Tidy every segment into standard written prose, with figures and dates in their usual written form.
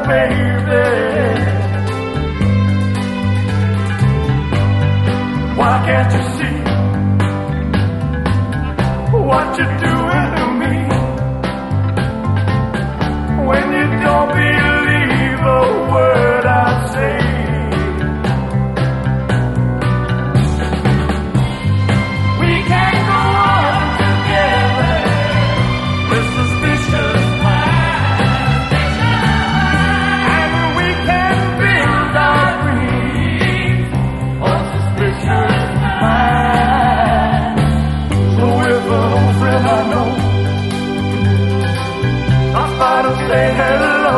baby. Why can't you see what you're doing to me? When you don't believe a word I say. We can't go on together with suspicious minds, and we can build our dreams on suspicious minds. So if an old friend I know stops by to say hello,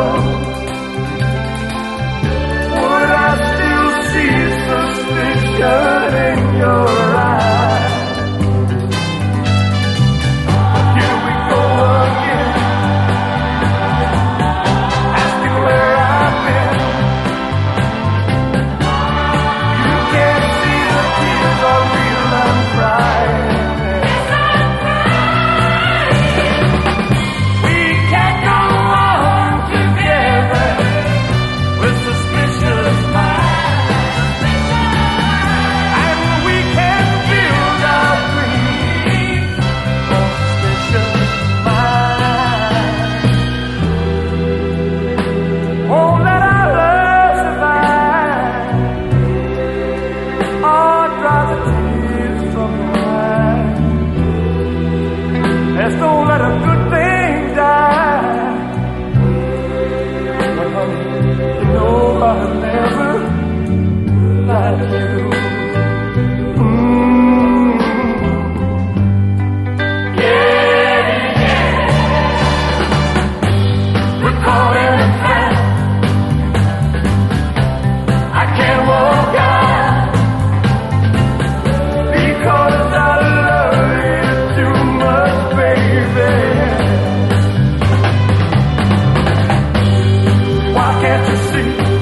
would I still see suspicion in your eyes? Here we go again, asking where I've been. You can't see the tears are real, I'm crying. We can't go on together with suspicious minds, and we can build our dreams on suspicious minds. Won't let our love survive, or dry the tears from your eyes. Let's don't let a good thing die. But honey, you know I'll never lie to you. We're caught in a trap. I can't walk out because I love you too much, baby. Why can't you see